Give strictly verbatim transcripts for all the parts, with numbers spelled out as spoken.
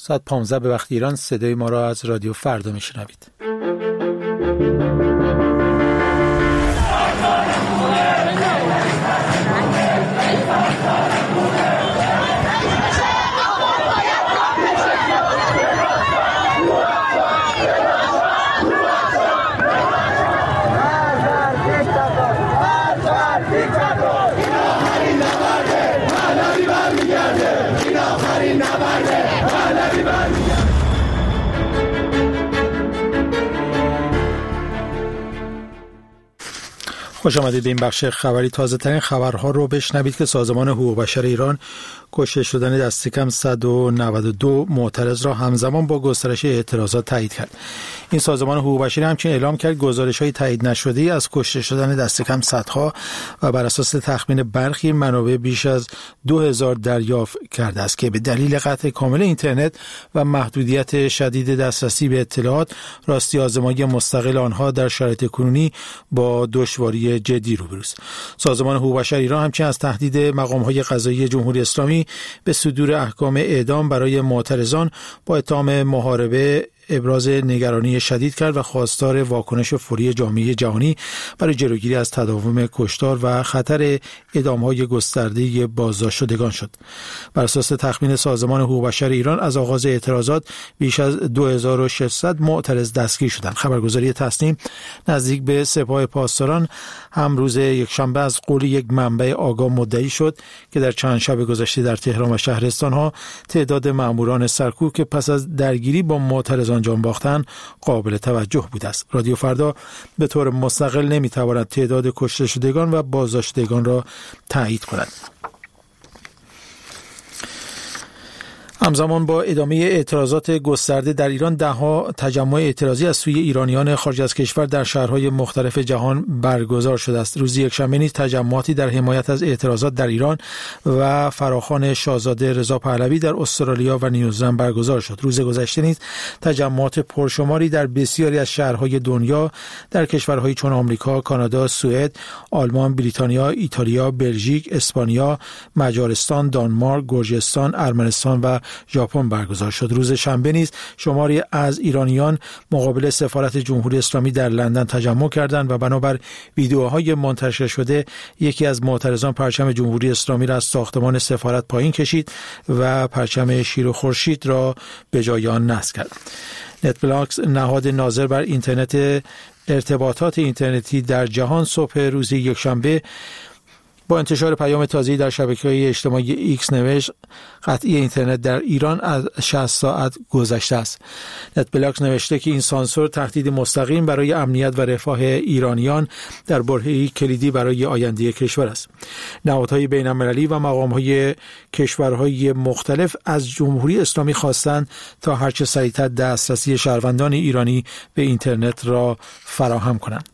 ساعت پانزده به وقت ایران صدای ما را از رادیو فردا میشنوید. خوش آمدید به این بخش خبری. تازه ترین خبرها رو بشنوید که سازمان حقوق بشر ایران کشته شدن دست کم صد و نود و دو معترض را همزمان با گسترش اعتراضات تایید کرد. این سازمان حقوق بشری همچنین اعلام کرد گزارش‌های تایید نشده‌ای از کشته شدن دست کم صدها و بر اساس تخمین برخی منابع بیش از دو هزار دریافت کرده است که به دلیل قطع کامل اینترنت و محدودیت شدید دسترسی به اطلاعات راستی آزمایی مستقل آنها در شرایط کنونی با دشواری جدی روبروست. سازمان حقوق بشر ایران همچنین از تهدید مقام‌های قضایی جمهوری اسلامی به صدور احکام اعدام برای معترضان با اتهام محاربه ابراز نگرانی شدید کرد و خواستار واکنش فوری جامعه جهانی برای جلوگیری از تداوم کشتار و خطر اعدام‌های گسترده بازداشت شدگان شد. بر اساس تخمین سازمان حقوق بشر ایران از آغاز اعتراضات بیش از دو هزار و ششصد معترض دستگیر شدند. خبرگزاری تصنیم نزدیک به سپاه پاسداران هم روز یکشنبه از قول یک منبع آگاه مدعی شد که در چند شب گذشته در تهران و شهرستان‌ها تعداد ماموران سرکوب که پس از درگیری با معترضان جان باختن قابل توجه بوده است. رادیو فردا به طور مستقل نمیتواند تعداد کشته شدگان و بازداشت شدگان را تایید کند. همزمان با ادامه اعتراضات گسترده در ایران، دهها تجمع اعتراضی از سوی ایرانیان خارج از کشور در شهرهای مختلف جهان برگزار شده است. روز یکشنبه نیز تجمعاتی در حمایت از اعتراضات در ایران و فراخوان شاهزاده رضا پهلوی در استرالیا و نیوزلند برگزار شد. روز گذشته نیز تجمعات پرشماری در بسیاری از شهرهای دنیا در کشورهای چون آمریکا، کانادا، سوئد، آلمان، بریتانیا، ایتالیا، بلژیک، اسپانیا، مجارستان، دانمارک، گرجستان، ارمنستان و ژاپن برگزار شد. روز شنبه نیز شماری از ایرانیان مقابل سفارت جمهوری اسلامی در لندن تجمع کردند و بنابر ویدیوهای منتشر شده یکی از معترضان پرچم جمهوری اسلامی را از ساختمان سفارت پایین کشید و پرچم شیر و خورشید را به جای آن نصب کرد. نتبلاکس، نهاد ناظر بر اینترنت ارتباطات اینترنتی در جهان، صبح روز یکشنبه با انتشار پیام تازه‌ای در شبکه‌های اجتماعی ایکس نوشت قطعی اینترنت در ایران از شصت ساعت گذشته است. نتبلاکس نوشته که این سانسور تهدید مستقیم برای امنیت و رفاه ایرانیان در برهه‌ای کلیدی برای آینده کشور است. نهادهای بین‌المللی و مقام‌های کشورهای مختلف از جمهوری اسلامی خواستند تا هرچه سریعتر دسترسی شهروندان ایرانی به اینترنت را فراهم کنند.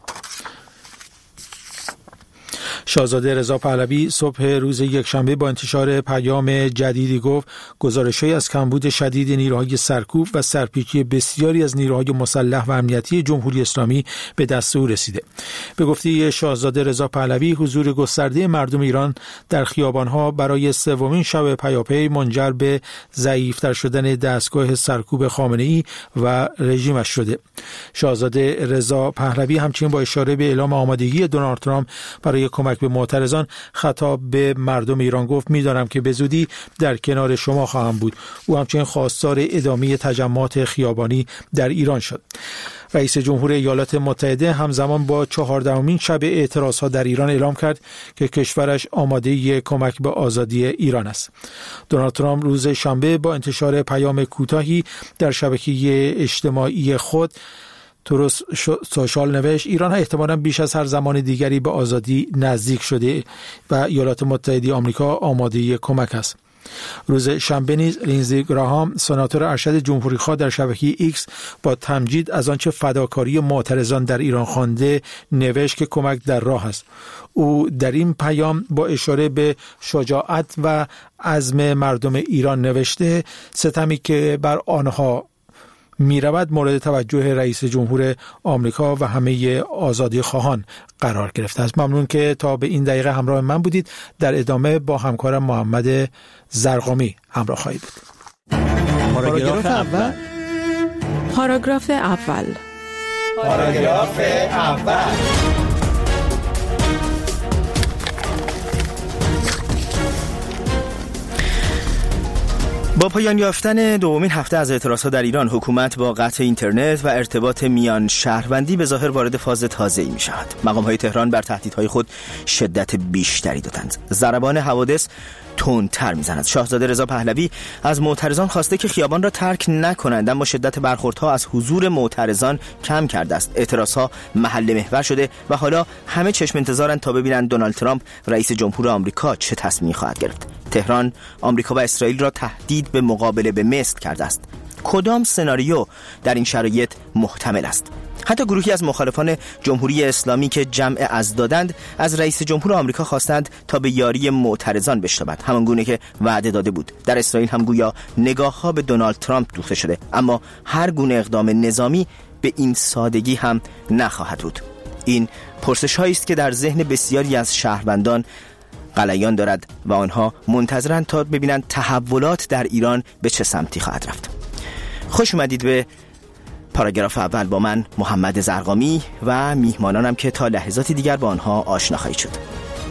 شاهزاده رضا پهلوی صبح روز یکشنبه با انتشار پیام جدیدی گفت گزارش‌هایی از کمبود شدید نیروهای سرکوب و سرپیچی بسیاری از نیروهای مسلح و امنیتی جمهوری اسلامی به دست او رسیده. به گفته شاهزاده رضا پهلوی، حضور گسترده مردم ایران در خیابان‌ها برای سومین شب پیاپی منجر به ضعیف‌تر شدن دستگاه سرکوب خامنه‌ای و رژیمش شده. شاهزاده رضا پهلوی همچنین با اشاره به اعلام آمادگی دونالد ترامپ برای کمک به معترضان خطاب به مردم ایران گفت می‌دانم که به زودی در کنار شما خواهم بود. او همچنین خواستار ادامه تجمعات خیابانی در ایران شد. رئیس جمهور ایالات متحده همزمان با چهاردهمین شب اعتراضها در ایران اعلام کرد که کشورش آماده کمک به آزادی ایران است. دونالد ترامپ روز شنبه با انتشار پیام کوتاهی در شبکه اجتماعی خود تروس سوشال نوشت ایران ها احتمالاً بیش از هر زمان دیگری به آزادی نزدیک شده و ایالات متحده آمریکا آماده کمک است. روز شنبه نیز لینزی گراهام، سناتور ارشد جمهوری‌خواه، در شبکه ایکس با تمجید از آنچه فداکاری معترضان در ایران خوانده نوشت که کمک در راه است. او در این پیام با اشاره به شجاعت و عزم مردم ایران نوشته ستمی که بر آنها می رود مورد توجه رئیس جمهور آمریکا و همه آزادی خواهان قرار گرفته است. ممنون که تا به این دقیقه همراه من بودید. در ادامه با همکارم محمد زرقامی همراه خواهید بود. پاراگراف اول. پاراگراف اول. پاراگراف اول. با پایان یافتن دومین هفته از اعتراضات در ایران، حکومت با قطع اینترنت و ارتباط میان شهروندی به ظاهر وارد فاز تازه‌ای می‌شود. مقام‌های تهران بر تهدیدهای خود شدت بیشتری دادند. ضربان حوادث تندتر می‌زند. شاهزاده رضا پهلوی از معترضان خواسته که خیابان را ترک نکنند، اما شدت برخوردها از حضور معترضان کم کرده است. اعتراضها محل محور شده و حالا همه چشم انتظارند تا ببینند دونالد ترامپ رئیس جمهور آمریکا چه تصمیمی خواهد گرفت. تهران آمریکا و اسرائیل را تهدید به مقابله به مثل کرده است. کدام سناریو در این شرایط محتمل است؟ حتی گروهی از مخالفان جمهوری اسلامی که جمع از دادند از رئیس جمهور آمریکا خواستند تا به یاری معترضان بشتابد، همان گونه که وعده داده بود. در اسرائیل هم گویا نگاه‌ها به دونالد ترامپ دوخته شده، اما هر گونه اقدام نظامی به این سادگی هم نخواهد بود. این پرسش‌هایی است که در ذهن بسیاری از شهروندان غلیان دارد و آنها منتظرند تا ببینند تحولات در ایران به چه سمتی خواهد رفت. خوش اومدید به پاراگراف اول با من محمد زرقامی و میهمانانم که تا لحظاتی دیگر با آنها آشنا خواهید شد.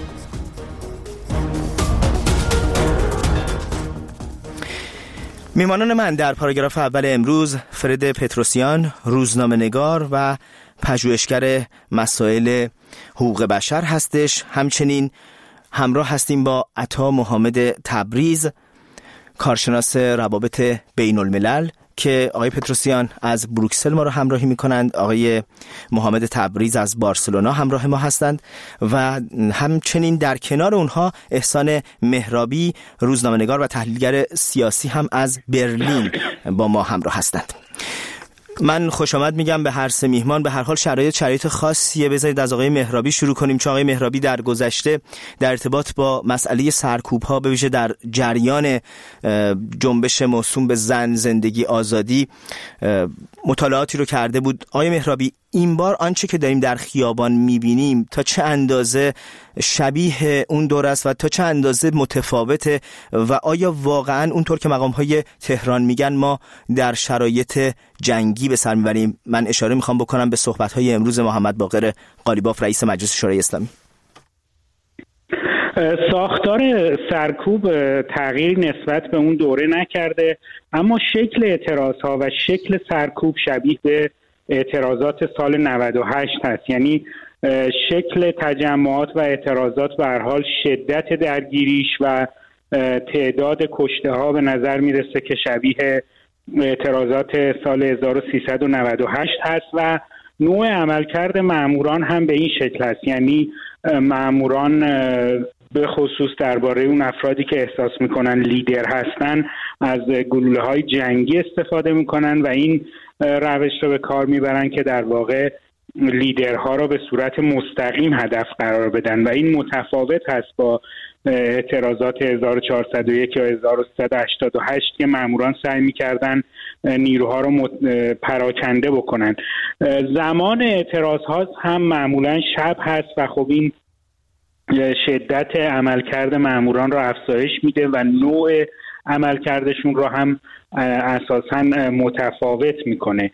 میهمانان من در پاراگراف اول امروز فرد پتروسیان، روزنامه‌نگار و پژوهشگر مسائل حقوق بشر هستش. همچنین همراه هستیم با عطا محمد تبریز، کارشناس روابط بین الملل که آقای پتروسیان از بروکسل ما را همراهی می‌کنند. آقای محمد تبریز از بارسلونا همراه ما هستند و همچنین در کنار اونها احسان مهرابی، روزنامه‌نگار و تحلیلگر سیاسی هم از برلین با ما همراه هستند. من خوش آمد میگم به هر سه میهمان. به هر حال شرایط شرایط خاصیه. بذارید از آقای مهرابی شروع کنیم، چون آقای مهرابی در گذشته در ارتباط با مسئله سرکوب‌ها به ویژه در جریان جنبش موسوم به زن، زندگی، آزادی مطالعاتی رو کرده بود. آقای مهرابی، این بار آنچه که داریم در خیابان میبینیم تا چه اندازه شبیه اون دور است و تا چه اندازه متفاوته و آیا واقعا اونطور که مقام‌های تهران میگن ما در شرایط جنگی به سر میبریم؟ من اشاره میخوام بکنم به صحبت‌های امروز محمد باقر قالیباف رئیس مجلس شورای اسلامی. ساختار سرکوب تغییر نسبت به اون دوره نکرده، اما شکل اعتراضها و شکل سرکوب شبیه به اعتراضات سال نود و هشت هست. یعنی شکل تجمعات و اعتراضات به هر حال شدت درگیریش و تعداد کشته ها به نظر میرسه که شبیه اعتراضات سال هزار و سیصد و نود و هشت هست و نوع عملکرد ماموران هم به این شکل هست. یعنی ماموران به خصوص درباره اون افرادی که احساس میکنن لیدر هستن از گلوله‌های جنگی استفاده میکنن و این روش رو به کار میبرن که در واقع لیدرها رو به صورت مستقیم هدف قرار بدن و این متفاوت هست با اعتراضات هزار و چهارصد و یک یا هزار و سیصد و هشتاد و هشت که ماموران سعی میکردن نیروها رو پراکنده بکنن. زمان اعتراض ها هم معمولا شب هست و خب این شدت عملکرد ماموران رو افزایش میده و نوع عملکردشون رو هم اساساً متفاوت میکنه.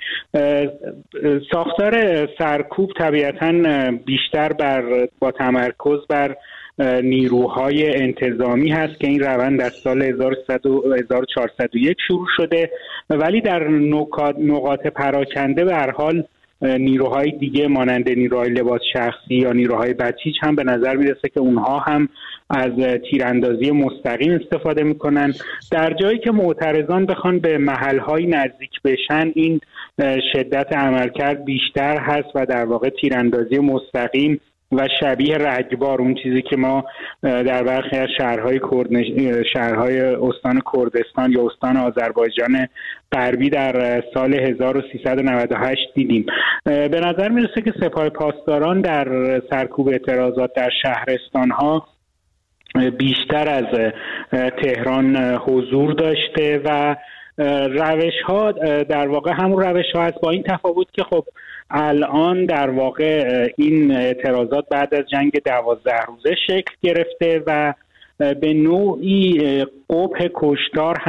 ساختار سرکوب طبیعتاً بیشتر بر با تمرکز بر نیروهای انتظامی هست که این روند در سال هزار و چهارصد و یک شروع شده، ولی در نقاط, نقاط پراکنده به هر حال نیروهای دیگه مانند نیروهای لباس شخصی یا نیروهای بسیج هم به نظر میرسه که اونها هم از تیراندازی مستقیم استفاده میکنن. در جایی که معترضان بخوان به محلهای نزدیک بشن این شدت عملکرد بیشتر هست و در واقع تیراندازی مستقیم و شبیه رگبار، اون چیزی که ما در برخی از شهرهای کرد شهرهای استان کردستان یا استان آذربایجان غربی در سال هزار و سیصد و نود و هشت دیدیم. به نظر میرسه که سپاه پاسداران در سرکوب اعتراضات در شهرستانها بیشتر از تهران حضور داشته و روش ها در واقع همون روش ها هست، با این تفاوت که خب الان در واقع این اعتراضات بعد از جنگ دوازده روزه شکل گرفته و به نوعی قبح کشتار